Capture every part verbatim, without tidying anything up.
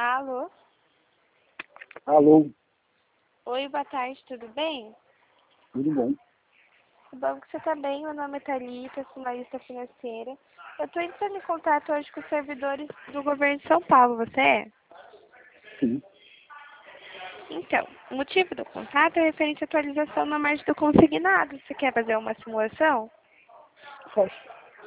Alô? Alô, Oi, boa tarde, tudo bem? tudo bom? Que bom que você está bem, meu nome é Thalita, sou analista financeira. Eu estou entrando em contato hoje com os servidores do governo de São Paulo, você é? Sim, Então, o motivo do contato é referente à atualização na margem do consignado. Você quer fazer uma simulação? posso.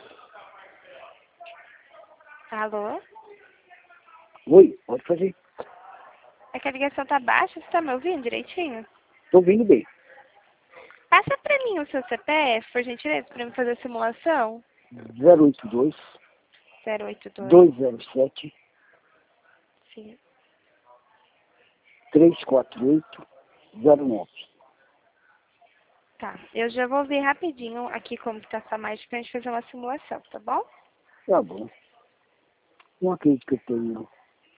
Alô? Oi, pode fazer. É que a ligação tá baixa, você está me ouvindo direitinho? Tô ouvindo bem. Passa para mim o seu C P F, por gentileza, para me fazer a simulação. zero oito dois, zero oito dois, dois zero sete, sim. três quatro oito, zero nove. Tá, eu já vou ver rapidinho aqui como que tá essa margem pra gente fazer uma simulação, tá bom? Tá bom. Não acredito que eu tenho, não.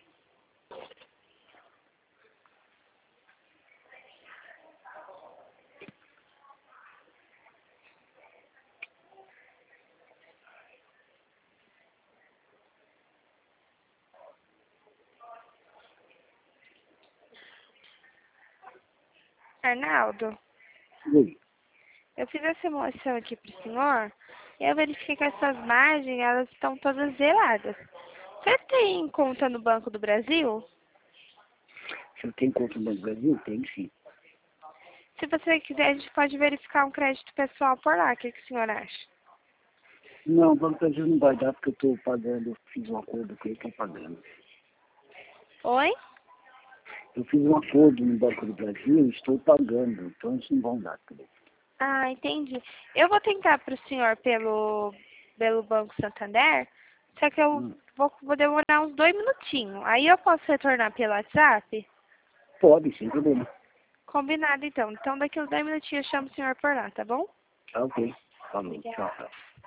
Arnaldo, Oi. eu fiz a simulação aqui pro senhor e eu verifiquei que essas margens, elas estão todas zeradas. Você tem conta no Banco do Brasil? Se eu tenho conta no Banco do Brasil? Tem sim. Se você quiser, a gente pode verificar um crédito pessoal por lá. O que, que o senhor acha? Não, o Banco do Brasil não vai dar porque eu tô pagando, eu fiz um acordo com ele, tô pagando. Oi? Eu fiz um acordo no Banco do Brasil e estou pagando, então eles não vão dar também. Ah, entendi. Eu vou tentar para o senhor pelo, pelo Banco Santander, só que eu Hum. vou, vou demorar uns dois minutinhos. Aí eu posso retornar pelo WhatsApp? Pode, sem problema. Combinado, então. Então, daqui uns dois minutinhos eu chamo o senhor por lá, tá bom? Tá ok. Falou, Obrigada. tchau, tchau.